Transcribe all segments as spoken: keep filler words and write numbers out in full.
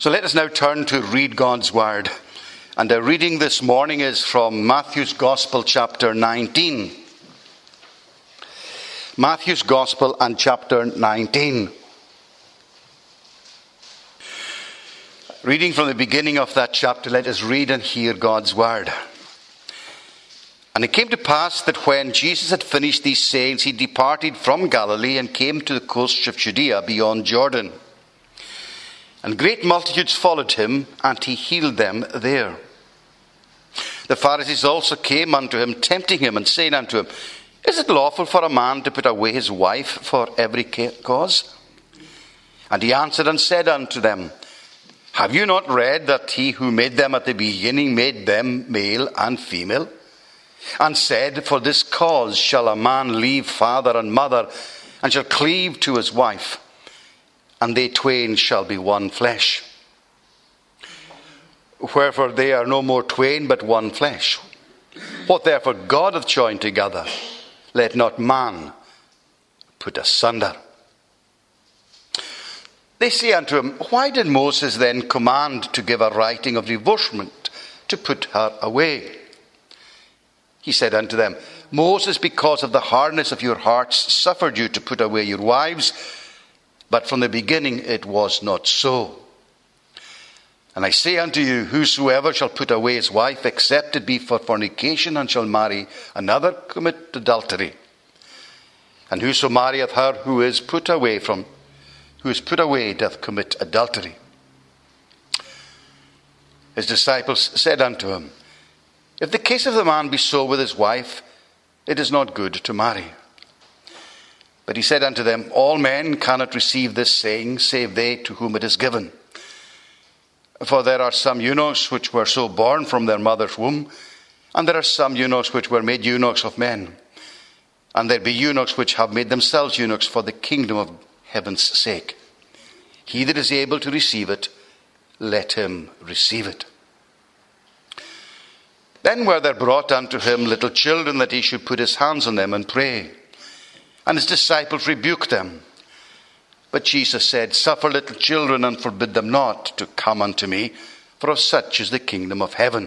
So let us now turn to read God's word. And our reading this morning is from Matthew's Gospel, chapter nineteen. Matthew's Gospel and chapter nineteen. Reading from the beginning of that chapter, let us read and hear God's word. And it came to pass that when Jesus had finished these sayings, he departed from Galilee and came to the coast of Judea beyond Jordan. And great multitudes followed him, and he healed them there. The Pharisees also came unto him, tempting him, and saying unto him, Is it lawful for a man to put away his wife for every cause? And he answered and said unto them, Have you not read that he who made them at the beginning made them male and female? And said, For this cause shall a man leave father and mother, and shall cleave to his wife, and they twain shall be one flesh. Wherefore they are no more twain, but one flesh. What therefore God hath joined together, let not man put asunder. They say unto him, Why did Moses then command to give a writing of divorcement to put her away? He said unto them, Moses, because of the hardness of your hearts, suffered you to put away your wives, but from the beginning it was not so. And I say unto you, whosoever shall put away his wife, except it be for fornication, and shall marry another, commit adultery. And whoso marrieth her who is put away from, who is put away, doth commit adultery. His disciples said unto him, If the case of the man be so with his wife, it is not good to marry. But he said unto them, All men cannot receive this saying, save they to whom it is given. For there are some eunuchs which were so born from their mother's womb, and there are some eunuchs which were made eunuchs of men. And there be eunuchs which have made themselves eunuchs for the kingdom of heaven's sake. He that is able to receive it, let him receive it. Then were there brought unto him little children, that he should put his hands on them and pray. And his disciples rebuked them. But Jesus said, Suffer little children, and forbid them not to come unto me, for of such is the kingdom of heaven.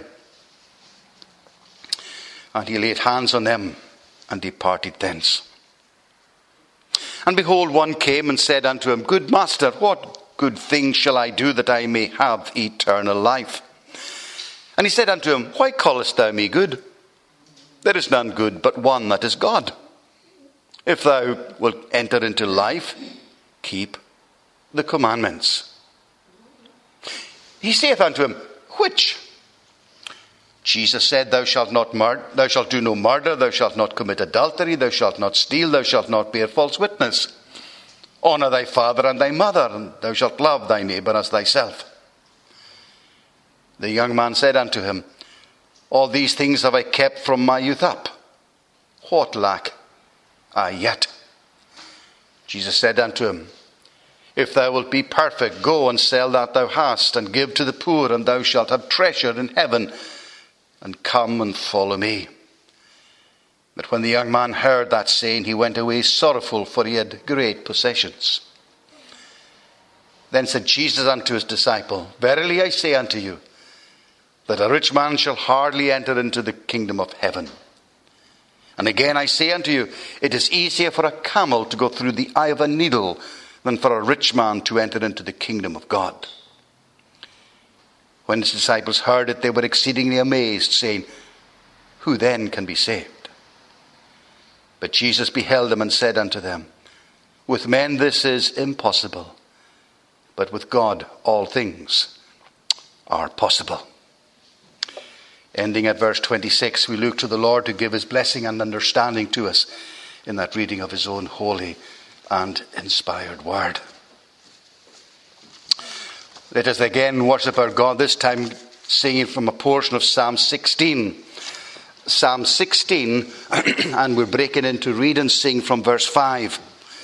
And he laid hands on them, and departed thence. And behold, one came and said unto him, Good master, what good thing shall I do, that I may have eternal life? And he said unto him, Why callest thou me good? There is none good but one, that is God. If thou wilt enter into life, keep the commandments. He saith unto him, Which? Jesus said, Thou shalt not murder, thou shalt do no murder, thou shalt not commit adultery, thou shalt not steal, thou shalt not bear false witness. Honour thy father and thy mother, and thou shalt love thy neighbour as thyself. The young man said unto him, All these things have I kept from my youth up. What lack I yet? Jesus said unto him, If thou wilt be perfect, go and sell that thou hast, and give to the poor, and thou shalt have treasure in heaven, and come and follow me. But when the young man heard that saying, he went away sorrowful, for he had great possessions. Then said Jesus unto his disciple, Verily I say unto you, that a rich man shall hardly enter into the kingdom of heaven. And again I say unto you, it is easier for a camel to go through the eye of a needle than for a rich man to enter into the kingdom of God. When his disciples heard it, they were exceedingly amazed, saying, Who then can be saved? But Jesus beheld them and said unto them, With men this is impossible, but with God all things are possible. Ending at verse twenty-six, we look to the Lord to give his blessing and understanding to us in that reading of his own holy and inspired word. Let us again worship our God, this time singing from a portion of Psalm sixteen. Psalm sixteen, and we're breaking into read and sing from verse five.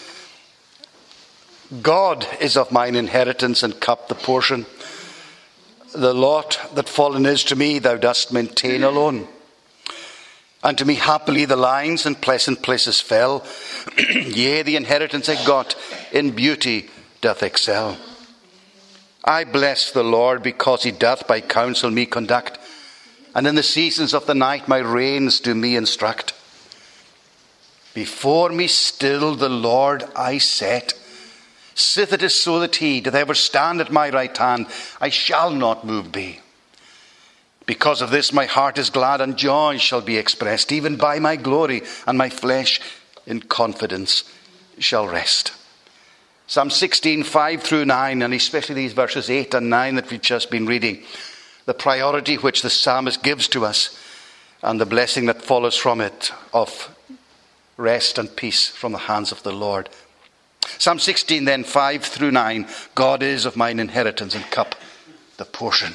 God is of mine inheritance and cup the portion. The lot that fallen is to me, thou dost maintain alone. Unto me happily the lines and pleasant places fell. Yea, the inheritance I got in beauty doth excel. I bless the Lord because he doth by counsel me conduct. And in the seasons of the night my reins do me instruct. Before me still the Lord I set. Sith it is so that he doth ever stand at my right hand, I shall not move be. Because of this my heart is glad, and joy shall be expressed. Even by my glory, and my flesh in confidence shall rest. Psalm sixteen, five through nine, and especially these verses eight and nine that we've just been reading. The priority which the psalmist gives to us, and the blessing that follows from it of rest and peace from the hands of the Lord. Psalm sixteen then, five through nine. God is of mine inheritance and cup, the portion.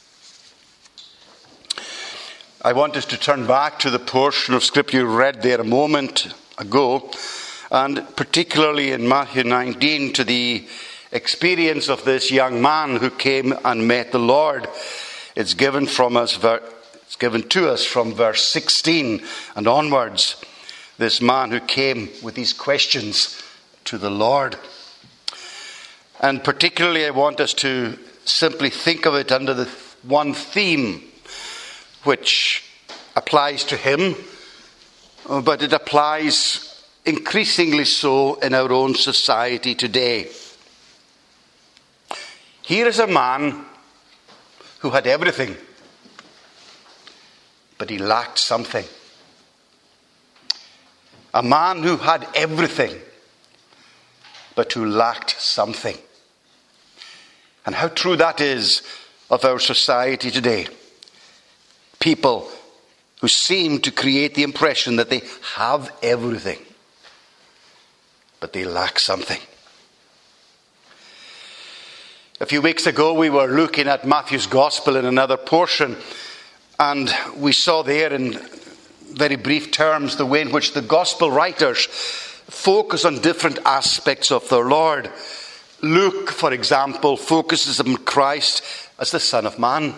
I want us to turn back to the portion of scripture you read there a moment ago, and particularly in Matthew nineteen, to the experience of this young man who came and met the Lord. It's given from us, it's given to us from verse sixteen and onwards. This man who came with these questions to the Lord. And particularly I want us to simply think of it under the one theme which applies to him, but it applies increasingly so in our own society today. Here is a man who had everything, but he lacked something. A man who had everything, but who lacked something. And how true that is of our society today. People who seem to create the impression that they have everything, but they lack something. A few weeks ago we were looking at Matthew's Gospel in another portion, and we saw there in very brief terms the way in which the Gospel writers focus on different aspects of their Lord. Luke, for example, focuses on Christ as the Son of Man.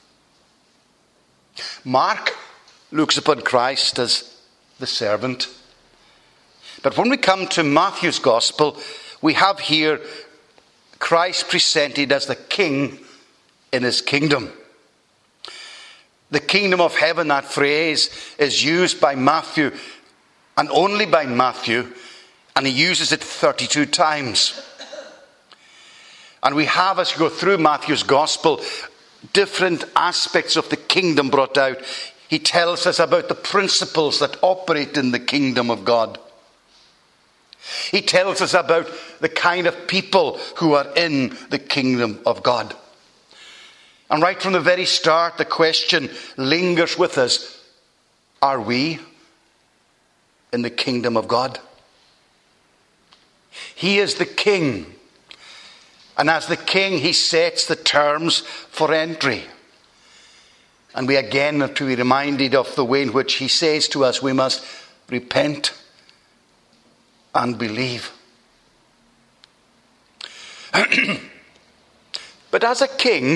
Mark looks upon Christ as the servant. But when we come to Matthew's Gospel, we have here Christ presented as the King in his kingdom. The kingdom of heaven, that phrase, is used by Matthew, and only by Matthew, and he uses it thirty-two times. And we have, as we go through Matthew's Gospel, different aspects of the kingdom brought out. He tells us about the principles that operate in the kingdom of God. He tells us about the kind of people who are in the kingdom of God. And right from the very start, the question lingers with us: are we in the kingdom of God? He is the king. And as the king, he sets the terms for entry. And we again have to be reminded of the way in which he says to us we must repent and believe. But as a king,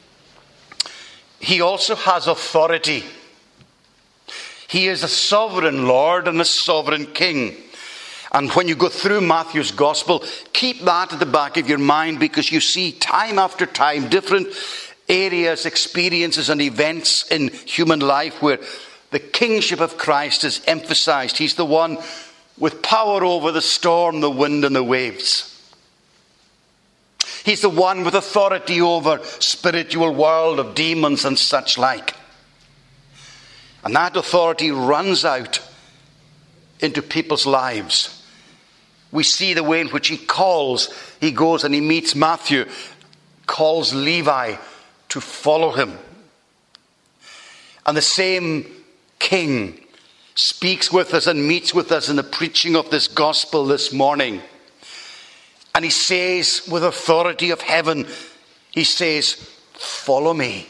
he also has authority. He is a sovereign Lord and a sovereign king. And when you go through Matthew's Gospel, keep that at the back of your mind, because you see time after time different areas, experiences and events in human life where the kingship of Christ is emphasized. He's the one with power over the storm, the wind and the waves. He's the one with authority over spiritual world of demons and such like. And that authority runs out into people's lives. We see the way in which he calls. He goes and he meets Matthew, calls Levi to follow him. And the same king speaks with us and meets with us in the preaching of this gospel this morning. And he says with authority of heaven, he says, follow me.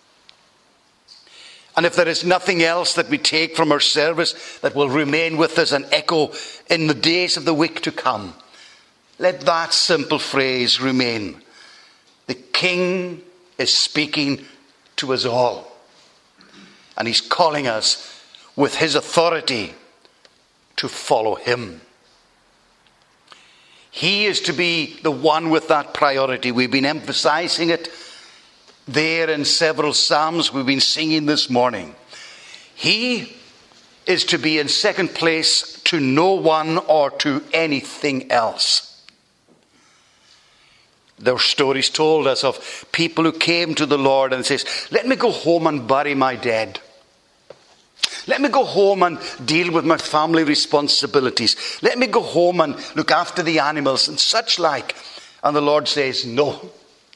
And if there is nothing else that we take from our service that will remain with us and echo in the days of the week to come, let that simple phrase remain. The King is speaking to us all. And he's calling us with his authority to follow him. He is to be the one with that priority. We've been emphasizing it there in several psalms we've been singing this morning. He is to be in second place to no one or to anything else. There are stories told us of people who came to the Lord and says, let me go home and bury my dead. Let me go home and deal with my family responsibilities. Let me go home and look after the animals and such like. And the Lord says, no.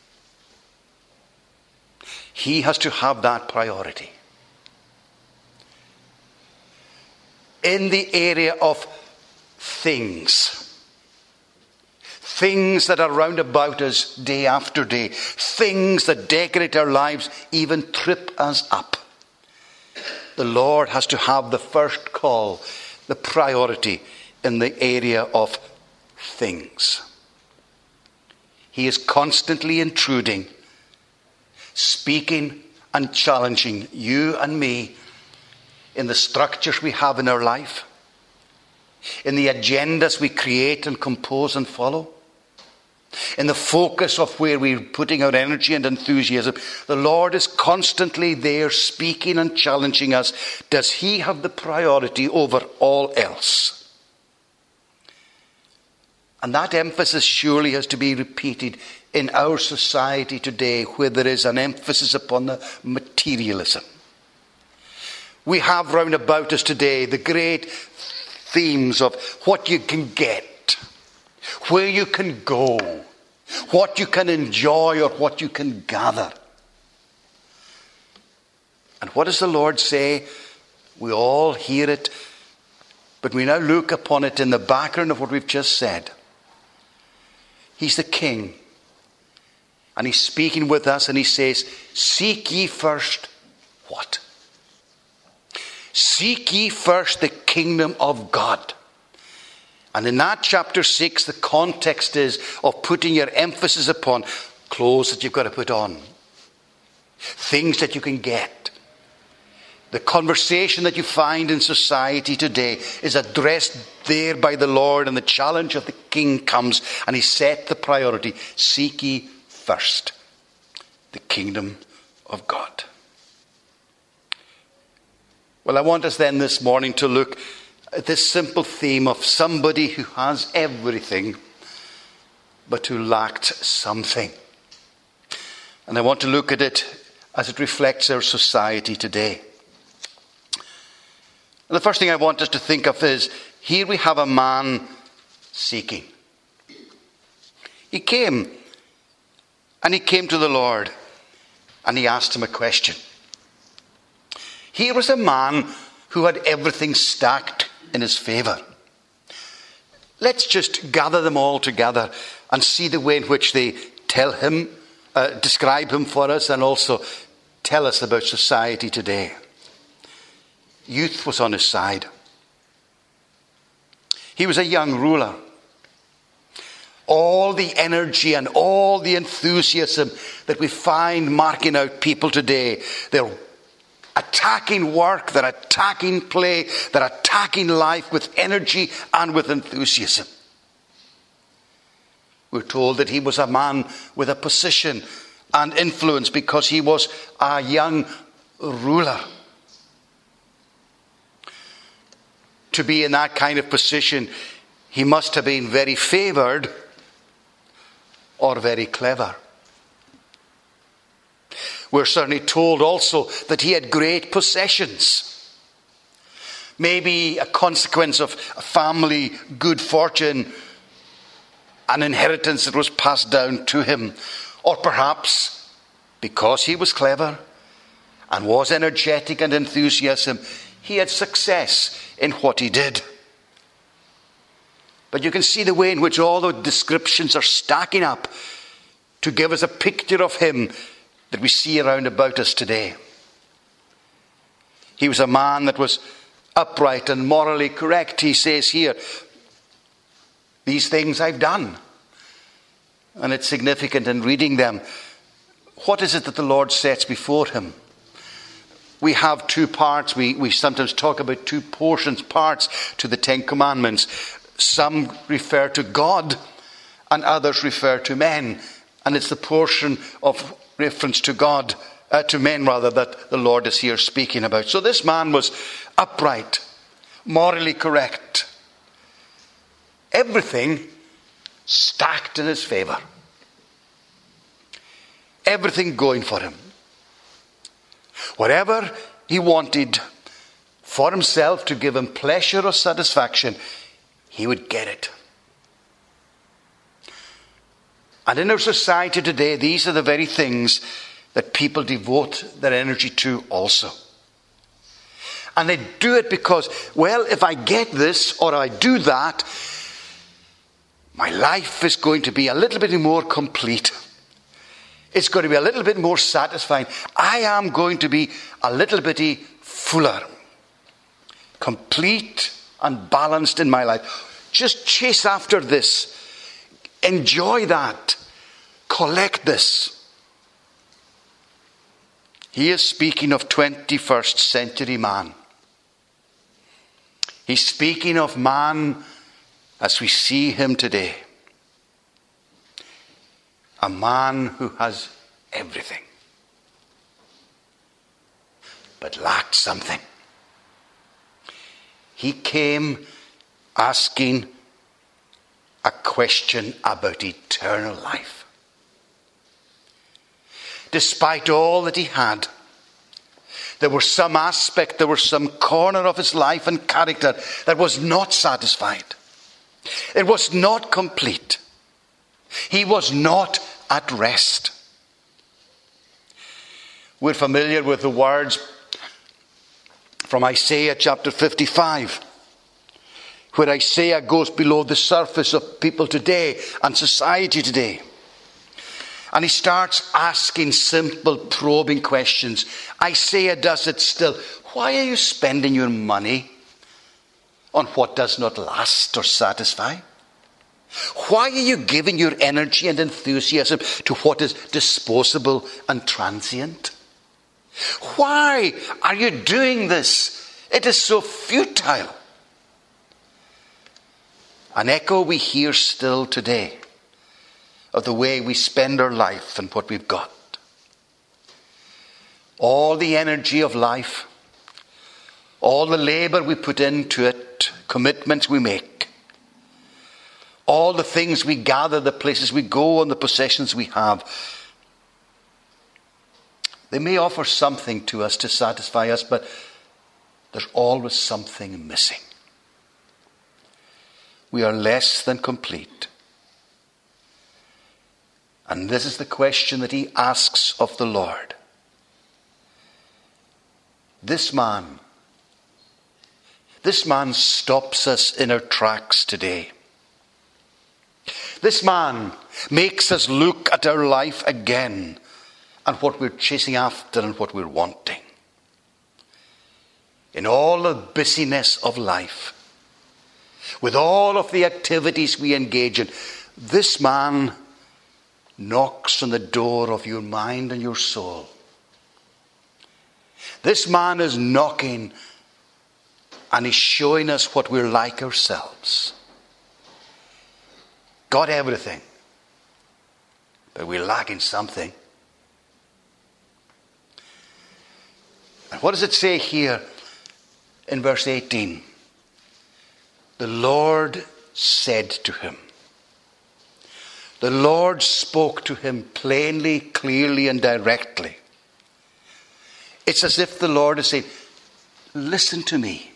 He has to have that priority. In the area of things. Things that are round about us day after day. Things that decorate our lives, even trip us up. The Lord has to have the first call, the priority in the area of things. He is constantly intruding, speaking and challenging you and me in the structures we have in our life, in the agendas we create and compose and follow, in the focus of where we're putting our energy and enthusiasm. The Lord is constantly there speaking and challenging us. Does he have the priority over all else? And that emphasis surely has to be repeated in our society today, where there is an emphasis upon the materialism. We have round about us today the great themes of what you can get, where you can go, what you can enjoy or what you can gather. And what does the Lord say? We all hear it, but we now look upon it in the background of what we've just said. He's the King. And he's speaking with us and he says, seek ye first what? Seek ye first the kingdom of God. And in that chapter six, the context is of putting your emphasis upon clothes that you've got to put on, things that you can get. The conversation that you find in society today is addressed there by the Lord, and the challenge of the King comes, and he set the priority. Seek ye first the kingdom of God. Well, I want us then this morning to look at this simple theme of somebody who has everything, but who lacked something. And I want to look at it as it reflects our society today. And the first thing I want us to think of is, here we have a man seeking. He came, and he came to the Lord, and he asked him a question. Here was a man who had everything stacked in his favour. Let's just gather them all together and see the way in which they tell him, uh, describe him for us, and also tell us about society today. Youth was on his side. He was a young ruler. All the energy and all the enthusiasm that we find marking out people today, they're attacking work, they're attacking play, they're attacking life with energy and with enthusiasm. We're told that he was a man with a position and influence because he was a young ruler. To be in that kind of position, he must have been very favoured or very clever. We're certainly told also that he had great possessions. Maybe a consequence of a family good fortune, an inheritance that was passed down to him. Or perhaps because he was clever and was energetic and enthusiasm, he had success in what he did. But you can see the way in which all the descriptions are stacking up to give us a picture of him that we see around about us today. He was a man that was upright and morally correct. He says here, these things I've done. And it's significant in reading them. What is it that the Lord sets before him? We have two parts. We, we sometimes talk about two portions, parts to the Ten Commandments. Some refer to God and others refer to men. And it's the portion of reference to God, uh, to men rather, that the Lord is here speaking about. So this man was upright, morally correct. Everything stacked in his favor. Everything going for him. Whatever he wanted for himself to give him pleasure or satisfaction, he would get it. And in our society today, these are the very things that people devote their energy to also. And they do it because, well, if I get this or I do that, my life is going to be a little bit more complete. It's going to be a little bit more satisfying. I am going to be a little bit fuller, complete and balanced in my life. Just chase after this. Enjoy that. Collect this. He is speaking of twenty-first century man. He's speaking of man as we see him today. A man who has everything, but lacked something. He came asking a question about eternal life. Despite all that he had, there was some aspect, there was some corner of his life and character that was not satisfied. It was not complete. He was not at rest. We're familiar with the words from Isaiah chapter fifty-five, where Isaiah goes below the surface of people today and society today. And he starts asking simple, probing questions. Isaiah does it still. Why are you spending your money on what does not last or satisfy? Why are you giving your energy and enthusiasm to what is disposable and transient? Why are you doing this? It is so futile. An echo we hear still today of the way we spend our life and what we've got. All the energy of life, all the labor we put into it, commitments we make, all the things we gather, the places we go, and the possessions we have, they may offer something to us to satisfy us, but there's always something missing. We are less than complete. And this is the question that he asks of the Lord. This man, this man stops us in our tracks today. This man makes us look at our life again and what we're chasing after and what we're wanting. In all the busyness of life, with all of the activities we engage in, this man knocks on the door of your mind and your soul. This man is knocking and he's showing us what we're like ourselves. Got everything, but we're lacking something. And what does it say here in verse eighteen? The Lord said to him. The Lord spoke to him plainly, clearly, and directly. It's as if the Lord is saying, listen to me.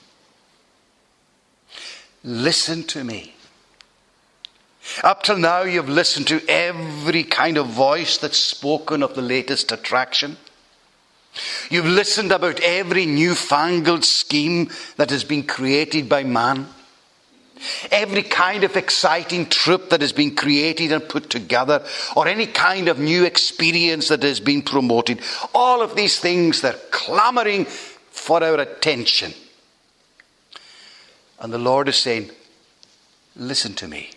Listen to me. Up till now you've listened to every kind of voice that's spoken of the latest attraction. You've listened about every newfangled scheme that has been created by man. Every kind of exciting trip that has been created and put together, or any kind of new experience that has been promoted. All of these things, they're clamoring for our attention. And the Lord is saying, listen to me.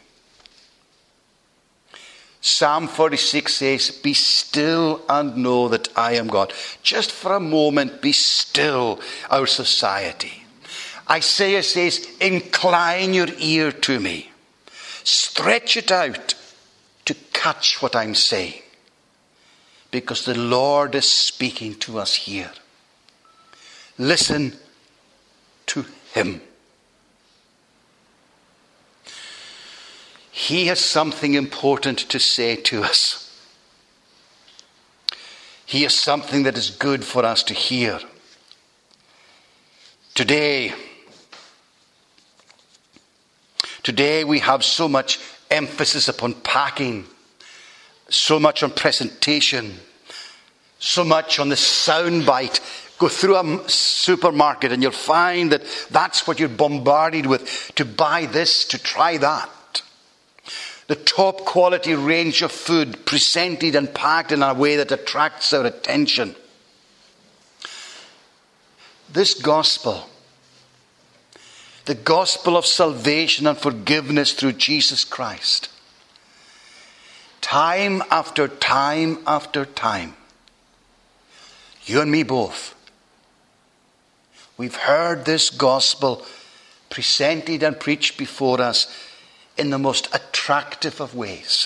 Psalm forty-six says, be still and know that I am God. Just for a moment, be still, our society. Isaiah says, incline your ear to me. Stretch it out to catch what I'm saying. Because the Lord is speaking to us here. Listen to him. He has something important to say to us. He has something that is good for us to hear. Today, today we have so much emphasis upon packing, so much on presentation, so much on the soundbite. Go through a supermarket and you'll find that that's what you're bombarded with. To buy this, to try that. The top quality range of food presented and packed in a way that attracts our attention. This gospel, the gospel of salvation and forgiveness through Jesus Christ, time after time after time, you and me both, we've heard this gospel presented and preached before us in the most attractive of ways,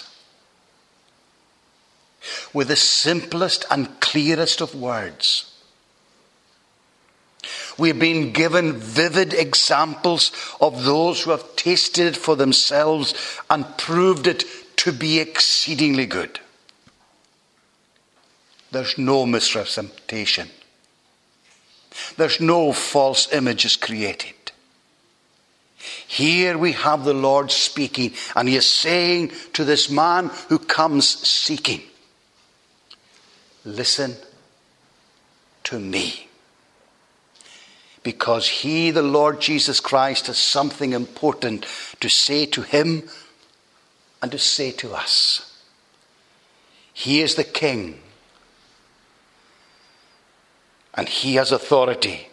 with the simplest and clearest of words. We've been given vivid examples of those who have tasted it for themselves and proved it to be exceedingly good. There's no misrepresentation. There's no false images created. Here we have the Lord speaking, and he is saying to this man who comes seeking, listen to me. Because he, the Lord Jesus Christ, has something important to say to him and to say to us. He is the King, and he has authority.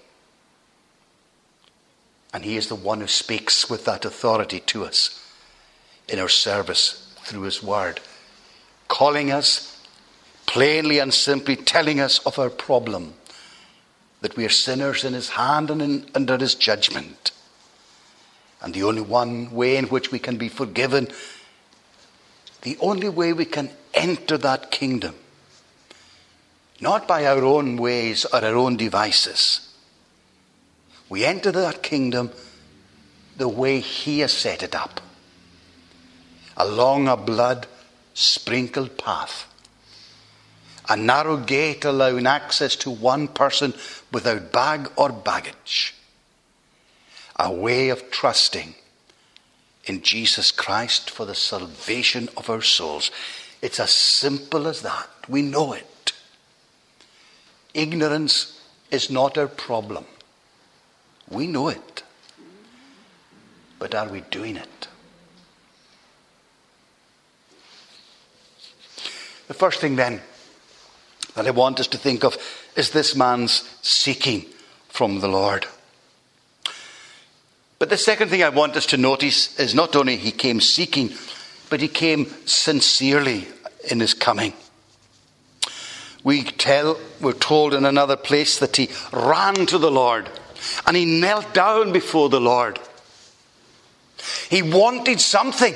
And he is the one who speaks with that authority to us in our service through his word, calling us plainly and simply, telling us of our problem, that we are sinners in his hand and in, under his judgment. And the only one way in which we can be forgiven, the only way we can enter that kingdom, not by our own ways or our own devices. We enter that kingdom the way he has set it up, along a blood-sprinkled path, a narrow gate allowing access to one person without bag or baggage, a way of trusting in Jesus Christ for the salvation of our souls. It's as simple as that. We know it. Ignorance is not our problem. We know it. But are we doing it? The first thing then that I want us to think of is this man's seeking from the Lord. But the second thing I want us to notice is not only he came seeking, but he came sincerely in his coming. We tell, we're told in another place that he ran to the Lord and he knelt down before the Lord. He wanted something,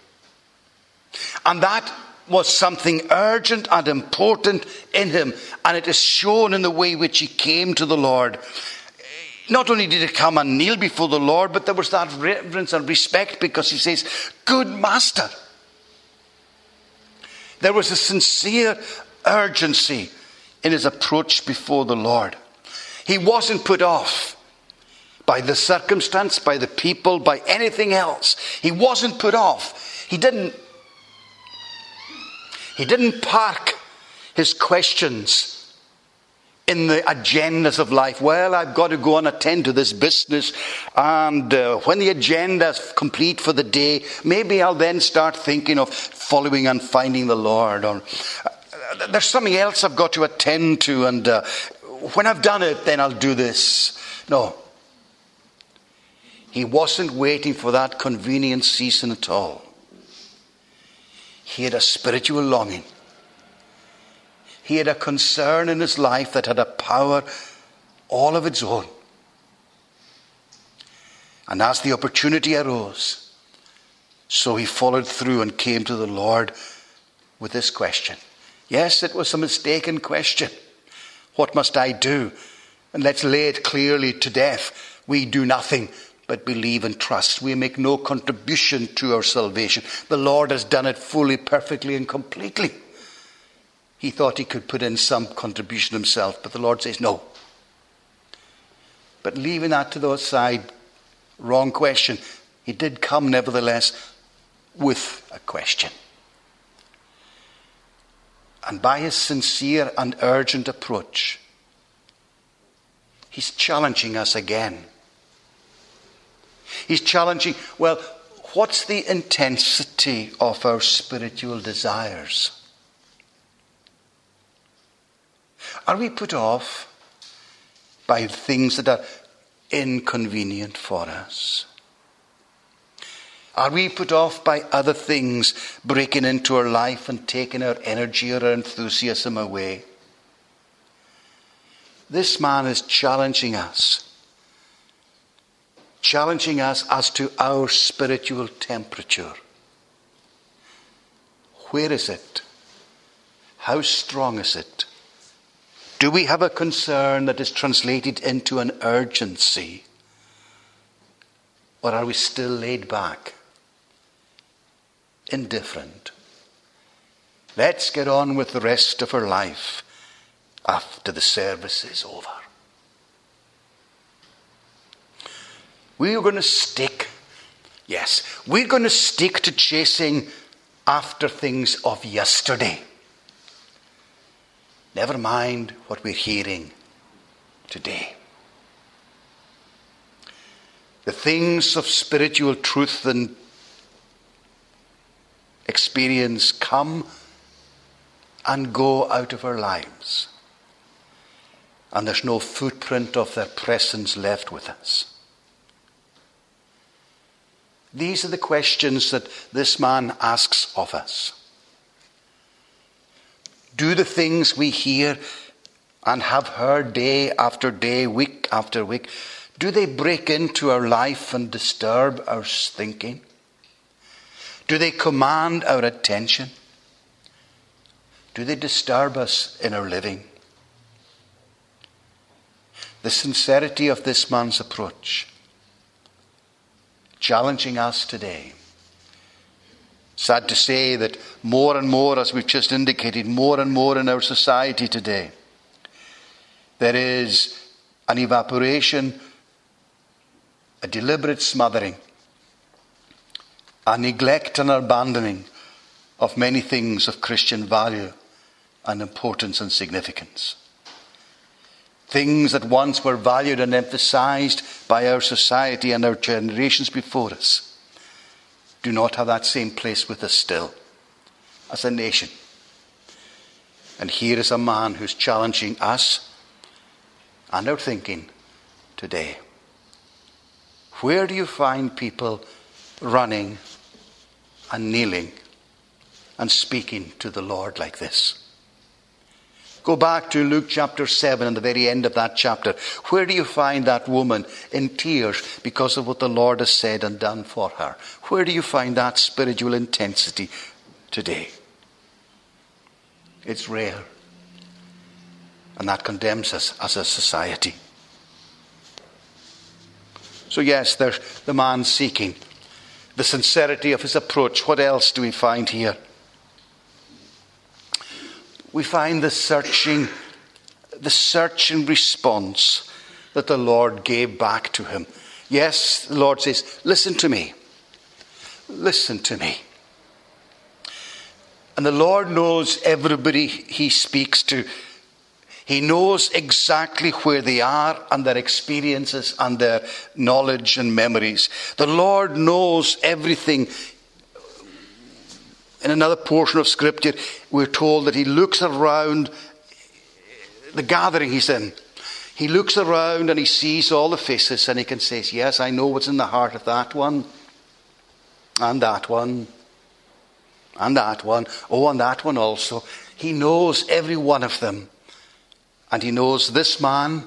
and that was something urgent and important in him, and it is shown in the way which he came to the Lord. Not only did he come and kneel before the Lord, but there was that reverence and respect, because he says, "Good Master." There was a sincere urgency in his approach before the Lord. He wasn't put off by the circumstance, by the people, by anything else. He wasn't put off. He didn't He didn't park his questions in the agendas of life. Well, I've got to go and attend to this business, and uh, when the agenda is complete for the day, maybe I'll then start thinking of following and finding the Lord. Or uh, there's something else I've got to attend to, and uh, when I've done it, then I'll do this. No. He wasn't waiting for that convenient season at all. He had a spiritual longing. He had a concern in his life that had a power all of its own. And as the opportunity arose, So he followed through and came to the Lord with this question. Yes, it was a mistaken question. What must I do? And let's lay it clearly to death. We do nothing but believe and trust. We make no contribution to our salvation. The Lord has done it fully, perfectly, and completely. He thought he could put in some contribution himself, but the Lord says no. But leaving that to the side, wrong question. He did come, nevertheless, with a question. And by his sincere and urgent approach, he's challenging us again. He's challenging, well, what's the intensity of our spiritual desires? Are we put off by things that are inconvenient for us? Are we put off by other things breaking into our life and taking our energy or our enthusiasm away? This man is challenging us. Challenging us as to our spiritual temperature. Where is it? How strong is it? Do we have a concern that is translated into an urgency? Or are we still laid back? Indifferent. Let's get on with the rest of our life after the service is over. We're going to stick, yes, we're going to stick to chasing after things of yesterday. Never mind what we're hearing today. The things of spiritual truth and experience come and go out of our lives. And there's no footprint of their presence left with us. These are the questions that this man asks of us. Do the things we hear and have heard day after day, week after week, do they break into our life and disturb our thinking? Do they command our attention? Do they disturb us in our living? The sincerity of this man's approach, challenging us today. Sad to say that more and more, as we've just indicated, more and more in our society today, there is an evaporation, a deliberate smothering, a neglect and abandoning of many things of Christian value and importance and significance. Things that once were valued and emphasized by our society and our generations before us do not have that same place with us still as a nation. And here is a man who's challenging us and our thinking today. Where do you find people running and kneeling and speaking to the Lord like this? Go back to Luke chapter seven and the very end of that chapter. Where do you find that woman in tears because of what the Lord has said and done for her? Where do you find that spiritual intensity today? It's rare. And that condemns us as a society. So yes, there's the man seeking. The sincerity of his approach. What else do we find here? We find the searching, the searching response that the Lord gave back to him. Yes, the Lord says, listen to me. Listen to me. And the Lord knows everybody he speaks to. He knows exactly where they are and their experiences and their knowledge and memories. The Lord knows everything. In another portion of Scripture, we're told that he looks around the gathering he's in. He looks around and he sees all the faces and he can say, yes, I know what's in the heart of that one. And that one. And that one. Oh, and that one also. He knows every one of them. And he knows this man.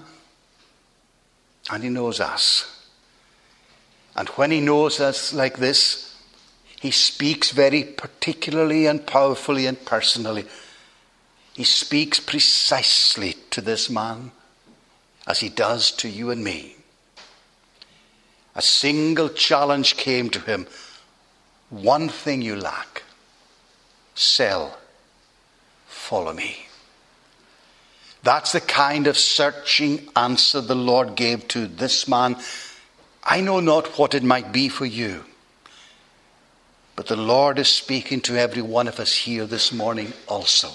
And he knows us. And when he knows us like this, He speaks very particularly and powerfully and personally. He speaks precisely to this man as he does to you and me. A single challenge came to him. One thing you lack. Sell. Follow me. That's the kind of searching answer the Lord gave to this man. I know not what it might be for you, but the Lord is speaking to every one of us here this morning also.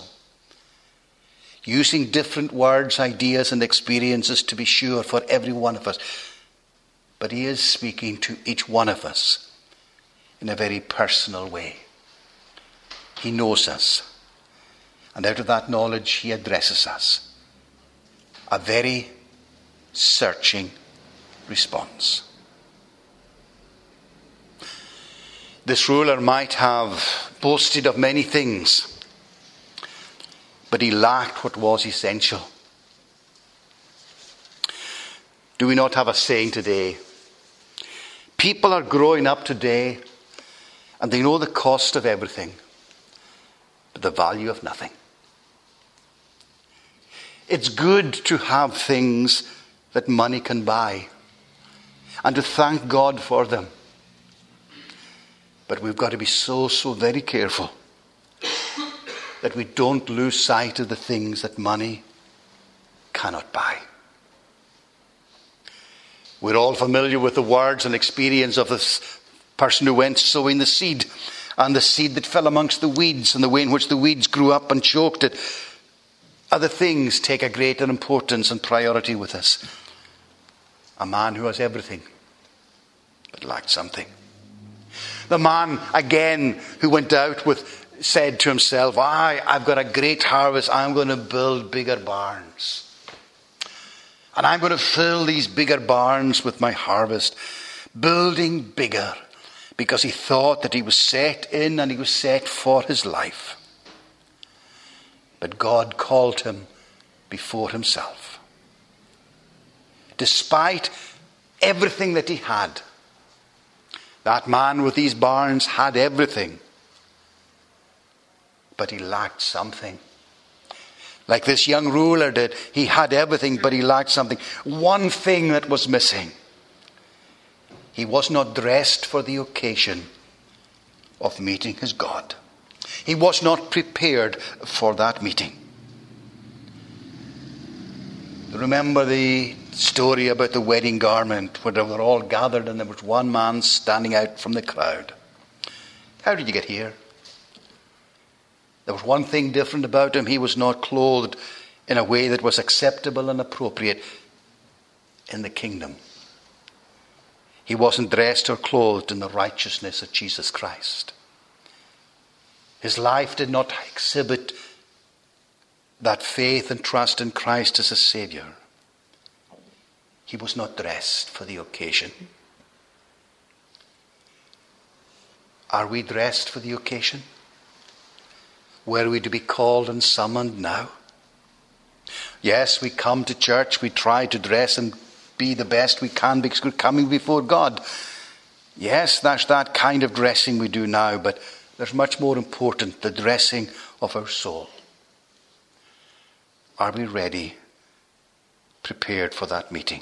Using different words, ideas, and experiences, to be sure, for every one of us. But he is speaking to each one of us in a very personal way. He knows us. And out of that knowledge, he addresses us. A very searching response. This ruler might have boasted of many things, but he lacked what was essential. Do we not have a saying today? People are growing up today and they know the cost of everything, but the value of nothing. It's good to have things that money can buy and to thank God for them. But we've got to be so, so very careful that we don't lose sight of the things that money cannot buy. We're all familiar with the words and experience of this person who went sowing the seed, and the seed that fell amongst the weeds, and the way in which the weeds grew up and choked it. Other things take a greater importance and priority with us. A man who has everything but lacked something. The man, again, who went out with, said to himself, I, I've got a great harvest. I'm going to build bigger barns. And I'm going to fill these bigger barns with my harvest. Building bigger. Because he thought that he was set in and he was set for his life. But God called him before himself. Despite everything that he had, that man with these barns had everything. But he lacked something. Like this young ruler did. He had everything, but he lacked something. One thing that was missing. He was not dressed for the occasion of meeting his God. He was not prepared for that meeting. Remember the story about the wedding garment, where they were all gathered and there was one man standing out from the crowd. How did you get here? There was one thing different about him. He was not clothed in a way that was acceptable and appropriate in the kingdom. He wasn't dressed or clothed in the righteousness of Jesus Christ. His life did not exhibit that faith and trust in Christ as a Savior. He was not dressed for the occasion. Are we dressed for the occasion? Were we to be called and summoned now? Yes, we come to church, we try to dress and be the best we can because we're coming before God. Yes, that's that kind of dressing we do now, but there's much more important, the dressing of our soul. Are we ready, prepared for that meeting?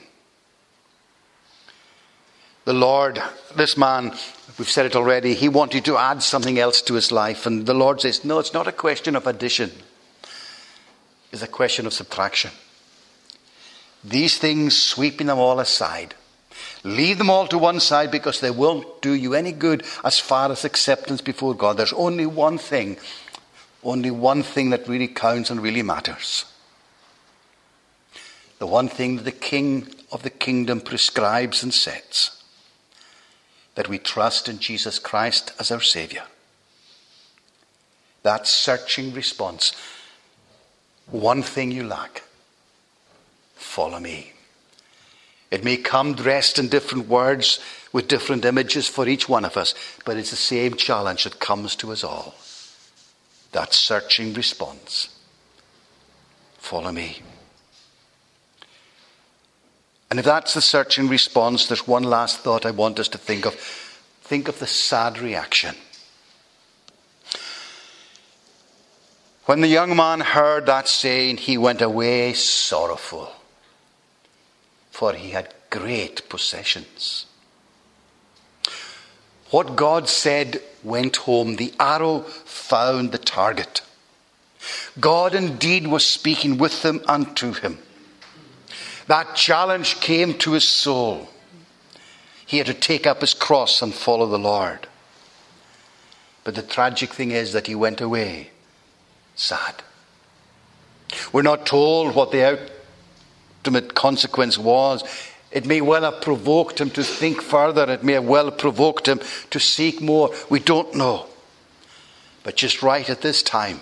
The Lord, this man, we've said it already, he wanted to add something else to his life. And the Lord says, no, it's not a question of addition. It's a question of subtraction. These things, sweeping them all aside. Leave them all to one side because they won't do you any good as far as acceptance before God. There's only one thing, only one thing that really counts and really matters. The one thing that the King of the kingdom prescribes and sets. That we trust in Jesus Christ as our Savior. That searching response. One thing you lack. Follow me. It may come dressed in different words with different images for each one of us, but it's the same challenge that comes to us all. That searching response. Follow me. And if that's the searching response, there's one last thought I want us to think of. Think of the sad reaction When the young man heard that saying, he went away sorrowful, for he had great possessions. What God said went home. The arrow found the target. God indeed was speaking with him and to him. That challenge came to his soul. He had to take up his cross and follow the Lord. But the tragic thing is that he went away sad. We're not told what the ultimate consequence was. It may well have provoked him to think further. It may have well provoked him to seek more. We don't know. But just right at this time,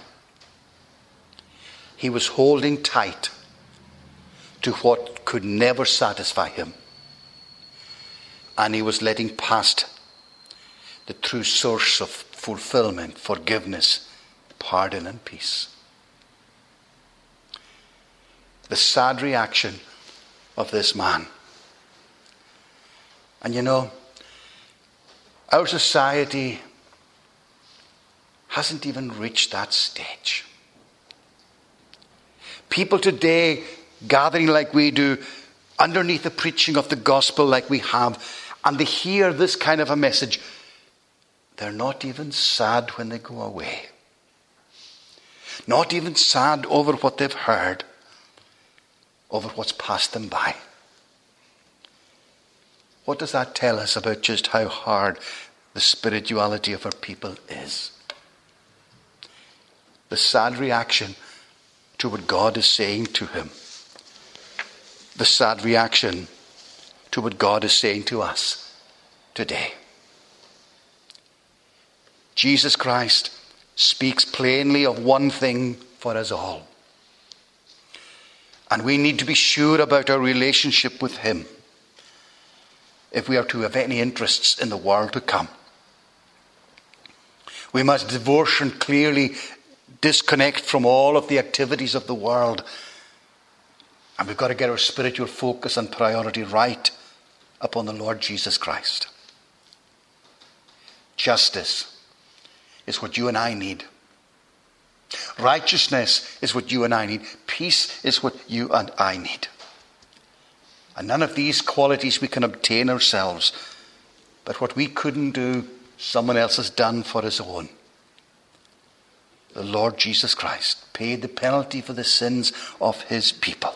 he was holding tight to what could never satisfy him. And he was letting past the true source of fulfillment, forgiveness, pardon and peace. The sad reaction of this man. And you know, our society hasn't even reached that stage. People today gathering like we do, underneath the preaching of the gospel like we have, and they hear this kind of a message, they're not even sad when they go away. Not even sad over what they've heard, over what's passed them by. What does that tell us about just how hard the spirituality of our people is? The sad reaction to what God is saying to him. The sad reaction to what God is saying to us today. Jesus Christ speaks plainly of one thing for us all. And we need to be sure about our relationship with him if we are to have any interests in the world to come. We must divorce and clearly disconnect from all of the activities of the world. And we've got to get our spiritual focus and priority right upon the Lord Jesus Christ. Justice is what you and I need. Righteousness is what you and I need. Peace is what you and I need. And none of these qualities we can obtain ourselves. But what we couldn't do, someone else has done for his own. The Lord Jesus Christ paid the penalty for the sins of his people.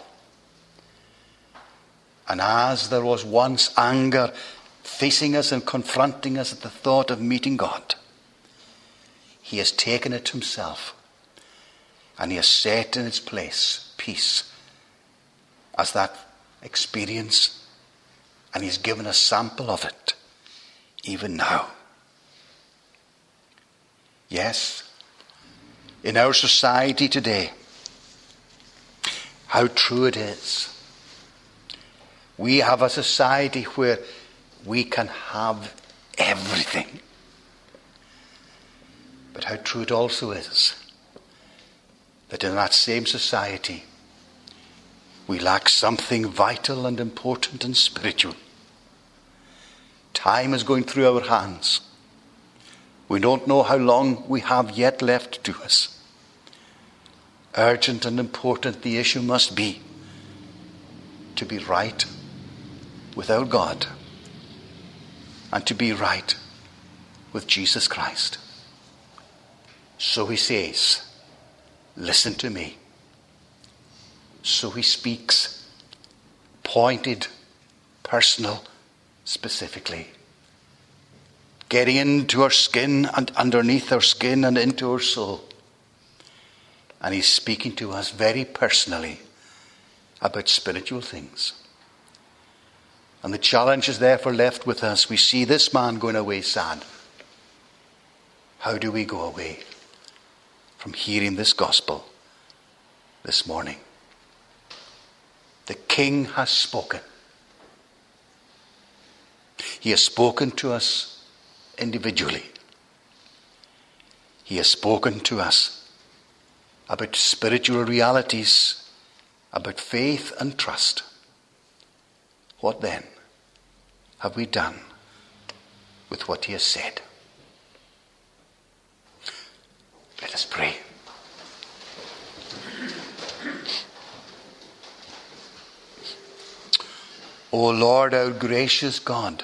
And as there was once anger facing us and confronting us at the thought of meeting God, he has taken it himself and he has set in its place peace as that experience, and he's given a sample of it even now. Yes, in our society today, how true it is. We have a society where we can have everything. But how true it also is that in that same society we lack something vital and important and spiritual. Time is going through our hands. We don't know how long we have yet left to us. Urgent and important the issue must be to be right with our God and to be right with Jesus Christ. So he says, listen to me. So he speaks, pointed, personal, specifically. Getting into our skin and underneath our skin and into our soul. And he's speaking to us very personally about spiritual things. And the challenge is therefore left with us. We see this man going away sad. How do we go away from hearing this gospel this morning? The King has spoken. He has spoken to us individually. He has spoken to us about spiritual realities, about faith and trust. What then have we done with what he has said? Let us pray. O Lord, our gracious God,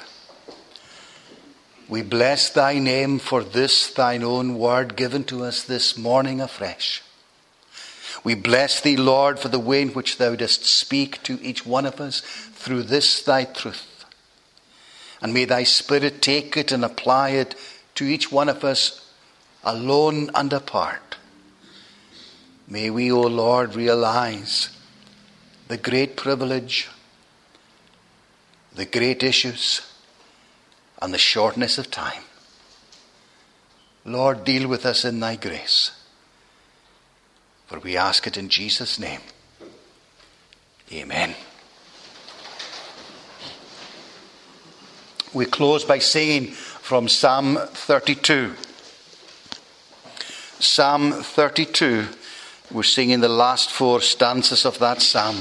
we bless thy name for this thine own word given to us this morning afresh. We bless thee, Lord, for the way in which thou dost speak to each one of us through this thy truth. And may thy Spirit take it and apply it to each one of us alone and apart. May we, O Lord, realize the great privilege, the great issues, and the shortness of time. Lord, deal with us in thy grace. For we ask it in Jesus' name. Amen. We close by singing from Psalm thirty-two. Psalm thirty-two. We're singing the last four stanzas of that psalm.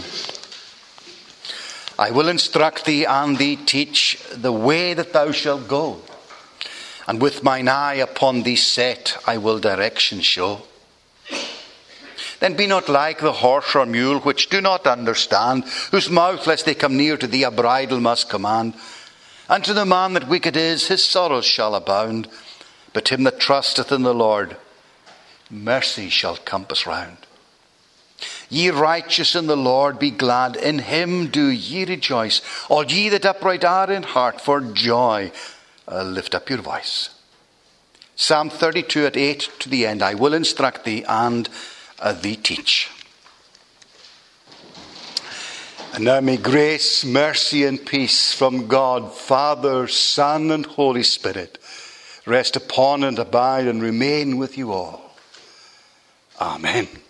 I will instruct thee and thee teach the way that thou shalt go. And with mine eye upon thee set, I will direction show. Then be not like the horse or mule which do not understand, whose mouth, lest they come near to thee, a bridle must command. And to the man that wicked is, his sorrows shall abound. But him that trusteth in the Lord, mercy shall compass round. Ye righteous in the Lord, be glad, in him do ye rejoice. All ye that upright are in heart, for joy uh, lift up your voice. Psalm thirty-two at eight to the end. I will instruct thee and uh, thee teach. And now may grace, mercy and peace from God, Father, Son and Holy Spirit rest upon and abide and remain with you all. Amen.